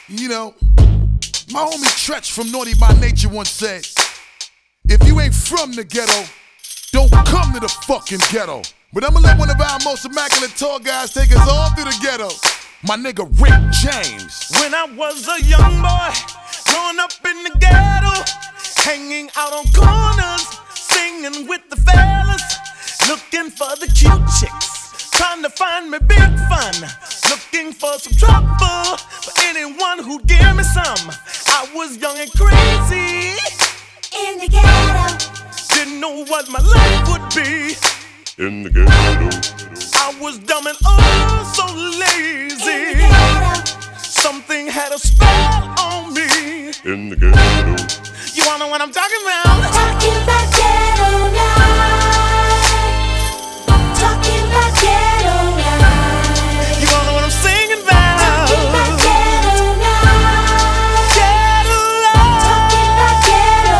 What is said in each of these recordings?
You know, my homie Tretch from Naughty by Nature once said, if you ain't from the ghetto, don't come to the fucking ghetto. But I'ma let one of our most immaculate tall guys take us all through the ghetto. My nigga Rick James. When I was a young boy, growing up in the ghetto, hanging out on corners, singing with the fellas, looking for the cute chicks, trying to find me big fun, looking for some trouble, for anyone who'd give me some. I was young and crazy in the ghetto. Didn't know what my life would be in the ghetto. I was dumb and oh so lazy. In the ghetto. Something had a spell on me in the ghetto. You wanna know what I'm talking about? Talking about ghetto life. Talking about ghetto life. You wanna know what I'm singing about? Talking about ghetto life. Ghetto life. Talking about ghetto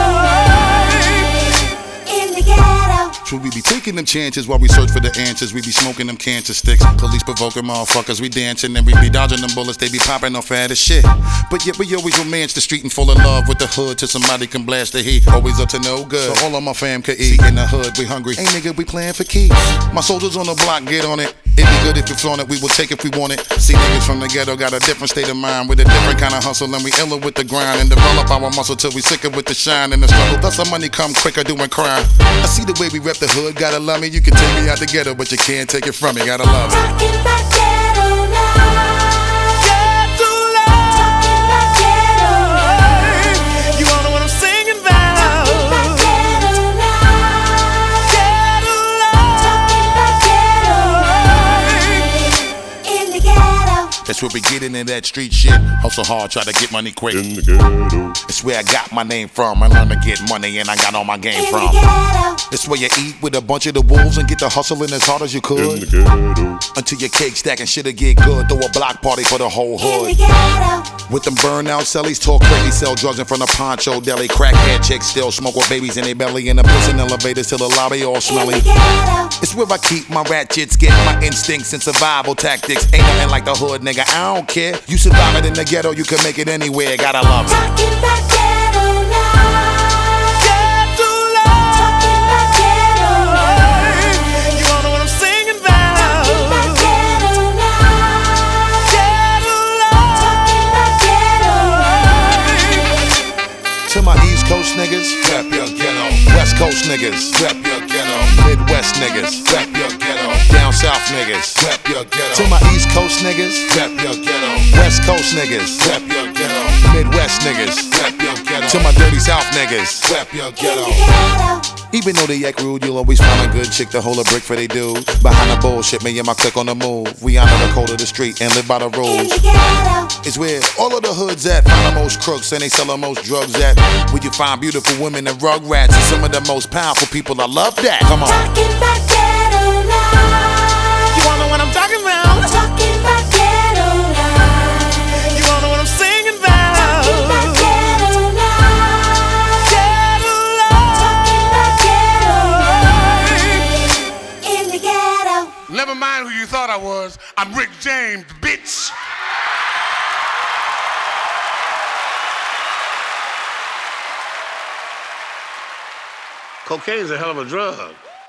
life. In the ghetto. Should we be taking them chances while we search for the answers? We be smoking them cancer sticks. Police provoking motherfuckers, we dancing and we be dodging them bullets. They be popping off at as shit. But yet we always romance the street and fall in love with the hood till somebody can blast the heat. Always up to no good, so all of my fam could eat. In the hood, we hungry. Hey nigga, we playing for keys. My soldiers on the block, get on it. It be good if you flaunt it, we will take if we want it. See niggas from the ghetto got a different state of mind with a different kind of hustle, and we iller with the grind and develop our muscle till we sicker with the shine and the struggle. Thus our money come quicker doing crime. I see the way we rep the hood, gotta love me. You can take me out the ghetto, but you can't take it from me. Gotta love it. Talking about ghetto life. Ghetto life. Talking about ghetto life. You wanna know what I'm singing about? Talking about ghetto life. Ghetto life. Talking about ghetto life. In the ghetto. That's where we get into that street shit. Hustle hard, try to get money quick. In the ghetto. It's where I got my name from. I learned to get money and I got all my game In from. the ghetto. It's where you eat with a bunch of the wolves and get the hustling as hard as you In could. the ghetto. Until your cake stacking shit'll get good. Throw a block party for the whole In the hood. ghetto. With them burnout cellies, talk crazy, sell drugs in front of Poncho Deli. Crackhead chicks still smoke with babies in their belly. In the prison elevators till the lobby all In smelly. the ghetto. It's where I keep my ratchets, get my instincts and survival tactics. Ain't nothing like the hood, nigga, I don't care. You survive it in the ghetto, you can make it anywhere. Gotta love it. Talking about ghetto life. Ghetto life. Talking about ghetto life. You wanna know what I'm singing about? Talking about ghetto life. Ghetto life. Talking about ghetto life. To my East Coast niggas, rap your ghetto. West Coast niggas, rap your ghetto. Midwest niggas, rap your ghetto. Down South niggas, rap your ghetto. To my East Coast niggas, rap your ghetto. West Coast niggas, rap your ghetto. Midwest niggas, rap your ghetto. To my dirty South niggas, rap your In ghetto. the ghetto. Even though they act rude, you'll always find a good chick to hold a brick for they dude. Behind the bullshit, me and my clique on the move. We honor the code of the street and live by the In rules. the ghetto. It's where all of the hoods at, find the most crooks and they sell the most drugs at. Where you find beautiful women and rug rats and some of the most powerful people. I love that. Come on. Talking about ghetto life. You wanna know what I'm talking about? Talking about ghetto life. You wanna know what I'm singing about? Talking about ghetto life. Ghetto life. Talking about ghetto life. In the ghetto. Never mind who you thought I was. I'm Rick James, bitch. Cocaine's a hell of a drug.